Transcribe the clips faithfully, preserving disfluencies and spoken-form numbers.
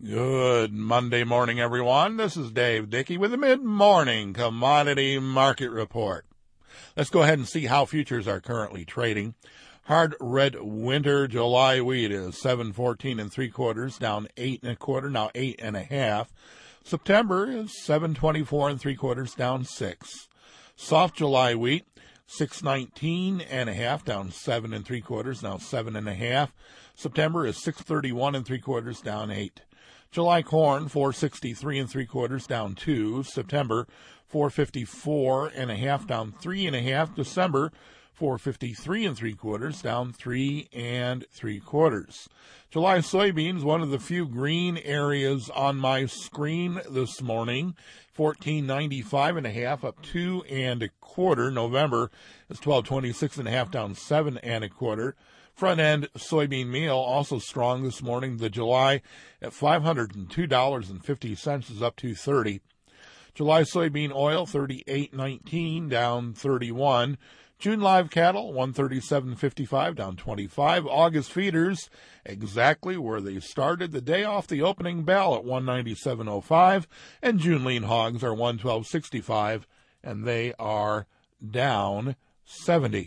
Good Monday morning, everyone. This is Dave Dickey with the Mid-Morning Commodity Market Report. Let's go ahead and see how futures are currently trading. Hard red winter July wheat is seven fourteen and three quarters, down eight and a quarter, now eight and a half. September is seven twenty-four and three quarters, down six. Soft July wheat six nineteen and a half, down seven and three quarters, now seven and a half. September is six thirty-one and three quarters, down eight. July corn, four sixty-three and three quarters, down two. September, four fifty-four and a half, down three and a half. December, four fifty-three and three quarters, down three and three quarters. July soybeans, one of the few green areas on my screen this morning, fourteen ninety-five and a half, up two and a quarter. November is twelve twenty-six and a half, down seven and a quarter. Front-end soybean meal also strong this morning. The July at five hundred two dollars and fifty cents is up two thirty. July soybean oil thirty-eight nineteen, down thirty-one. June live cattle one thirty-seven fifty-five, down twenty-five. August feeders exactly where they started the day off the opening bell at one ninety-seven oh five. And June lean hogs are one twelve sixty-five, and they are down seventy.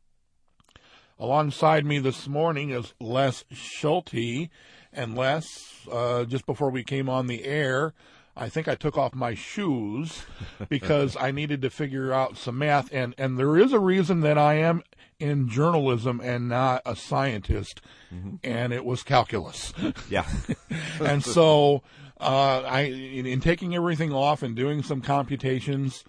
Alongside me this morning is Les Schulte. And Les, uh, just before we came on the air, I think I took off my shoes because I needed to figure out some math. And, and there is a reason that I am in journalism and not a scientist, mm-hmm. and it was calculus. Yeah. And so uh, I, in, in taking everything off and doing some computations,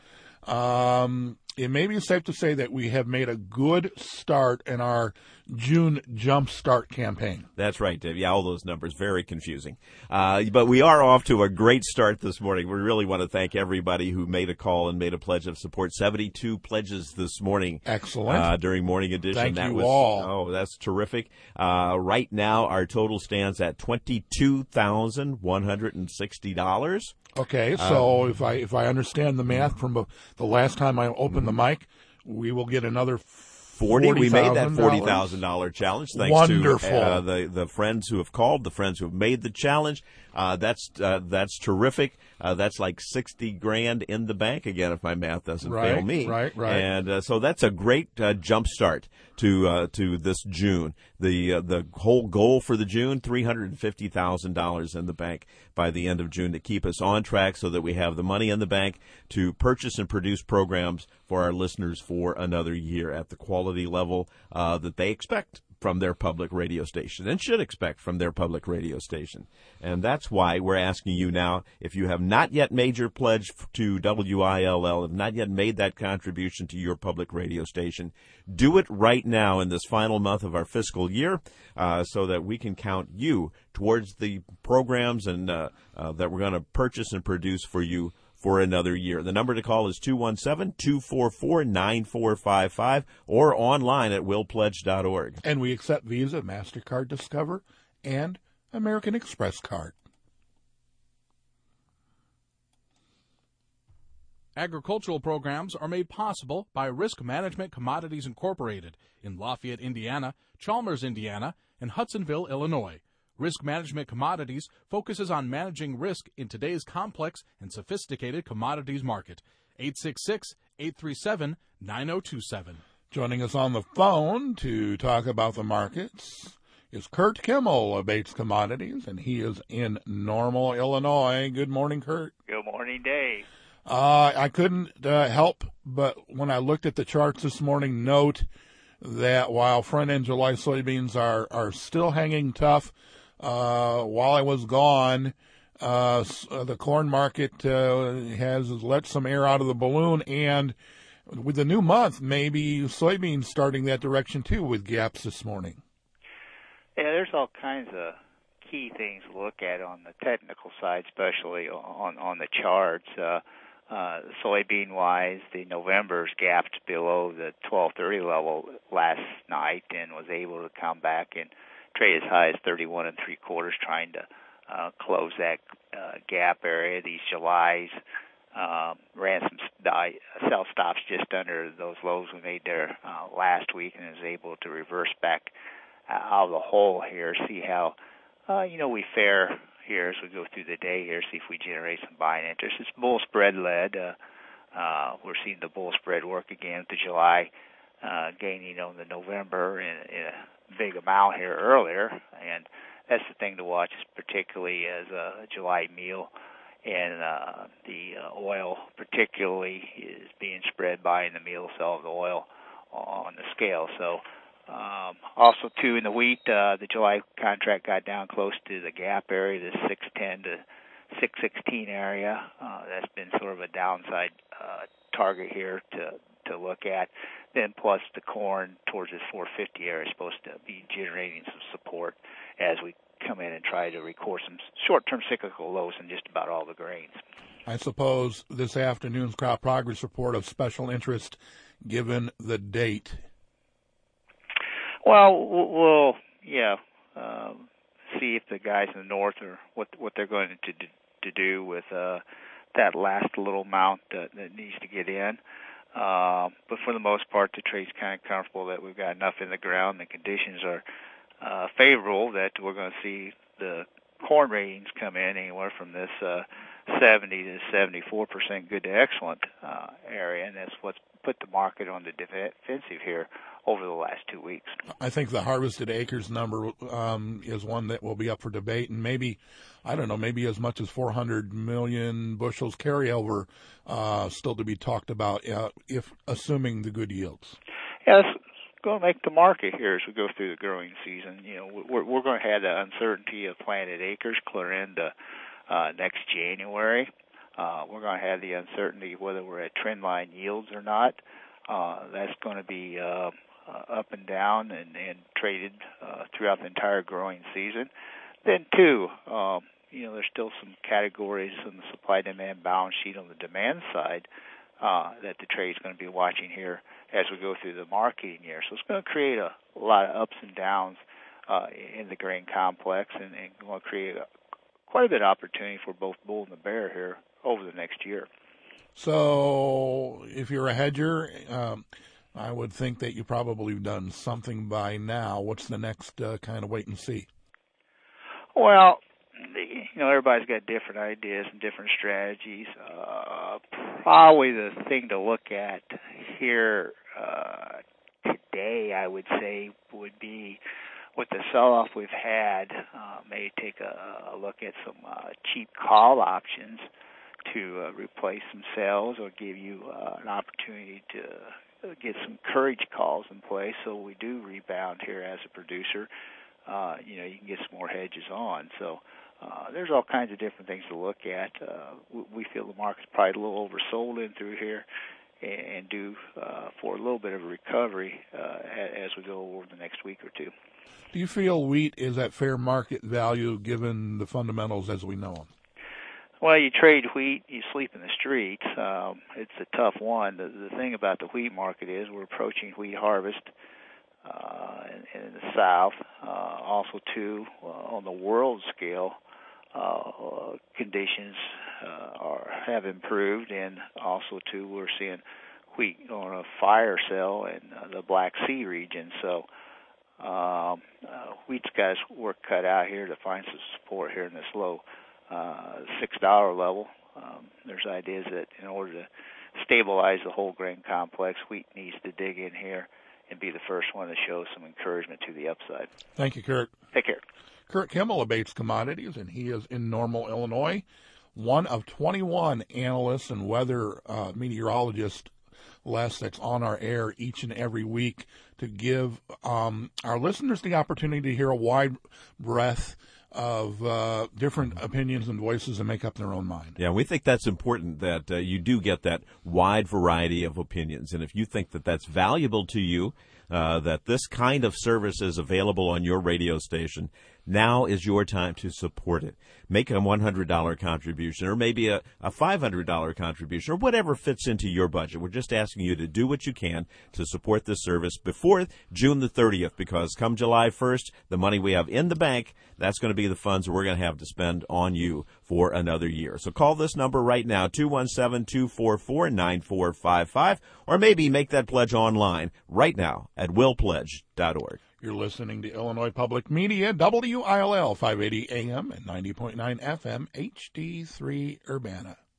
um, it may be safe to say that we have made a good start in our June Jump Start campaign. That's right, Dave. Yeah, all those numbers, very confusing. Uh, but we are off to a great start this morning. We really want to thank everybody who made a call and made a pledge of support. seventy-two pledges this morning. Excellent. Uh, during Morning Edition. Thank that you was, all. Oh, that's terrific. Uh, right now, our total stands at twenty-two thousand one hundred sixty dollars. Okay, so um, if I if I understand the math from the last time I opened the mic, we will get another forty. forty. We made that forty thousand dollars challenge thanks Wonderful. to uh, the the friends who have called, the friends who have made the challenge. Uh, that's uh, that's terrific. Uh, that's like sixty grand in the bank again, if my math doesn't right, fail me. Right, right. And uh, so that's a great uh, jump start to uh, to this June. The uh, the whole goal for the June, three hundred fifty thousand dollars in the bank by the end of June to keep us on track so that we have the money in the bank to purchase and produce programs for our listeners for another year at the quality level uh, that they expect from their public radio station and should expect from their public radio station. And that's why we're asking you now, if you have not yet made your pledge to W I L L, have not yet made that contribution to your public radio station, do it right now in this final month of our fiscal year uh, so that we can count you towards the programs and uh, uh, that we're going to purchase and produce for you for another year. The number to call is two one seven, two four four, nine four five five or online at will pledge dot org. And we accept Visa, MasterCard, Discover, and American Express card. Agricultural programs are made possible by Risk Management Commodities Incorporated in Lafayette, Indiana, Chalmers, Indiana, and Hudsonville, Illinois. Risk Management Commodities focuses on managing risk in today's complex and sophisticated commodities market. eight six six, eight three seven, nine oh two seven. Joining us on the phone to talk about the markets is Kurt Kimmel of Bates Commodities, and he is in Normal, Illinois. Good morning, Kurt. Good morning, Dave. Uh, I couldn't uh, help but when I looked at the charts this morning note that while front-end July soybeans are, are still hanging tough, Uh, while I was gone, uh, the corn market uh, has let some air out of the balloon, and with the new month, maybe soybeans starting that direction too with gaps this morning. Yeah, there's all kinds of key things to look at on the technical side, especially on, on the charts. Uh, uh, soybean-wise, the November's gapped below the twelve thirty level last night and was able to come back and trade as high as thirty-one and three quarters, trying to uh, close that uh, gap area. These Julys um, ran some die, sell stops just under those lows we made there uh, last week, and is able to reverse back uh, out of the hole here. See how uh, you know we fare here as we go through the day here, see if we generate some buying interest. It's bull spread led. Uh, uh, we're seeing the bull spread work again to July, uh, gaining on the November in, in a big amount here earlier, and that's the thing to watch, particularly as a July meal. And uh, the uh, oil particularly is being spread by in the meal cell of the oil on the scale. So um, also, too, in the wheat, uh, the July contract got down close to the gap area, the six ten to six sixteen area. Uh, that's been sort of a downside uh, target here to to look at. Then plus the corn towards this four fifty area is supposed to be generating some support as we come in and try to record some short-term cyclical lows in just about all the grains. I suppose this afternoon's crop progress report of special interest, given the date. Well, we'll yeah um, see if the guys in the north are what what they're going to do, to do with uh, that last little amount that, that needs to get in. Uh, but for the most part, the trade's kind of comfortable that we've got enough in the ground. The conditions are Uh, favorable that we're going to see the corn ratings come in anywhere from this uh, seventy to seventy-four percent good to excellent uh, area, and that's what's put the market on the defensive here over the last two weeks. I think the harvested acres number um, is one that will be up for debate, and maybe, I don't know, maybe as much as four hundred million bushels carryover uh, still to be talked about, uh, if assuming the good yields. Yes. Going to make the market here as we go through the growing season. You know, we're, we're going to have the uncertainty of planted acres clear into uh, next January. Uh, we're going to have the uncertainty whether we're at trend line yields or not. Uh, that's going to be uh, uh, up and down and, and traded uh, throughout the entire growing season. Then, too, um, you know, there's still some categories in the supply-demand balance sheet on the demand side uh, that the trade's going to be watching here as we go through the marketing year. So it's going to create a, a lot of ups and downs uh, in the grain complex, and, and going to create a, quite a bit of opportunity for both bull and the bear here over the next year. So if you're a hedger, um, I would think that you probably have done something by now. What's the next uh, kind of wait and see? Well, you know, everybody's got different ideas and different strategies. Uh, probably the thing to look at here uh, today, I would say, would be with the sell-off we've had, uh, maybe take a, a look at some uh, cheap call options to uh, replace some sales or give you uh, an opportunity to get some courage calls in place so we do rebound here as a producer. Uh, you know, you can get some more hedges on. So uh, there's all kinds of different things to look at. Uh, we feel the market's probably a little oversold in through here and due uh, for a little bit of a recovery uh, as we go over the next week or two. Do you feel wheat is at fair market value given the fundamentals as we know them? Well, you trade wheat, you sleep in the streets. Um, it's a tough one. The, the thing about the wheat market is we're approaching wheat harvest uh, in, in the South. Uh, also, too, uh, on the world scale, uh, conditions uh, are have improved, and also, too, we're seeing wheat on a fire sale in uh, the Black Sea region. So um, uh, wheat's got its work cut out here to find some support here in this low Uh, six dollar level. Um, there's ideas that in order to stabilize the whole grain complex, wheat needs to dig in here and be the first one to show some encouragement to the upside. Thank you, Kurt. Take care. Kurt Kimmel of Bates Commodities, and he is in Normal, Illinois, one of twenty-one analysts and weather uh, meteorologists, Les, that's on our air each and every week to give um, our listeners the opportunity to hear a wide breadth of uh, different opinions and voices and make up their own mind. Yeah, we think that's important, that uh, you do get that wide variety of opinions. And if you think that that's valuable to you, uh, that this kind of service is available on your radio station, now is your time to support it. Make a one hundred dollars contribution or maybe a, a five hundred dollars contribution or whatever fits into your budget. We're just asking you to do what you can to support this service before June the thirtieth, because come July first, the money we have in the bank, that's going to be the funds we're going to have to spend on you for another year. So call this number right now, two one seven, two four four, nine four five five, or maybe make that pledge online right now at will pledge dot org. You're listening to Illinois Public Media, W I L L five eighty A M and ninety point nine F M, H D three Urbana.